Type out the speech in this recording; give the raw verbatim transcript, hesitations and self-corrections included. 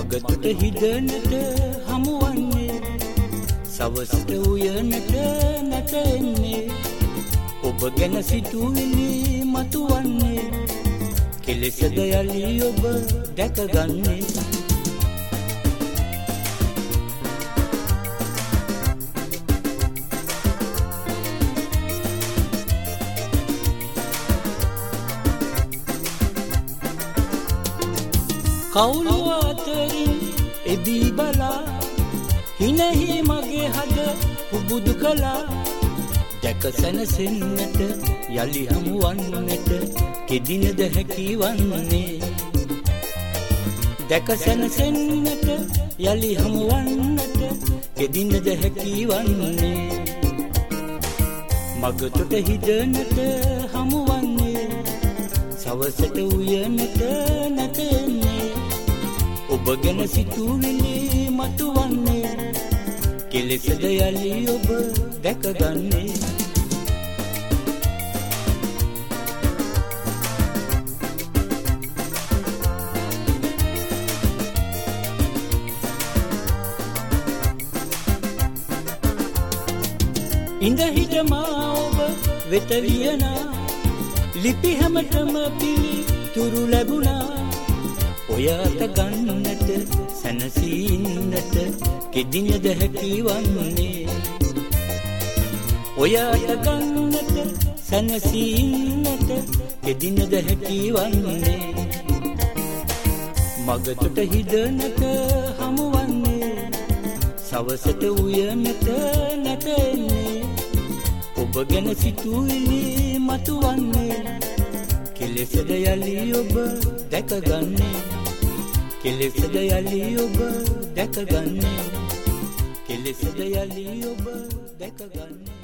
මගතුට හිදනට හමුවන්නේ සවසට උයනට නැත එන්නේ ඔබ ගැන සිතුවිලි මතුවන්නේ කෙලෙසද යලි ඔබ දැකගන්නේ කවුළු අතරින් එබී බලා හිනෙහි මගේ හද පුබුදු කළා දැක සැනසෙන්නට යලි හමුවන්නට කෙදිනද හැකිවන්නේ දැක සැනසෙන්නට යලි හමුවන්නට කෙදිනද හැකිවන්නේ මගතොට හිදනට හමුවන්නේ සවසට උයනට නැතෙන්නේ ඔබ ගැන සිතුවිලි මතුවන්නේ කෙලෙසද යලි ඔබ දැකගන්නේ ඉඳ හිටමා ඔබ වෙත ලියනා ලිපි හැමතම පිළි තුරු ලැබුණා ඔය අත ගන්නට සැනසීන්නට කෙදිනද හැකිවන්නේ ඔය අත ගන්නට සැනසීන්නට කෙදිනද හැකිවන්නේ මගතොට හිදනට හමුවන්නේ සවසට උයනට නැතෙන්නේ ඔබ ගැන සිතුවිලි මතුවන්නේ කෙලෙසද යලි ඔබ දැකගන්නේ කෙලෙසද යලි ඔබ දැකගන්නේ කෙලෙසද යලි ඔබ දැකගන්නේ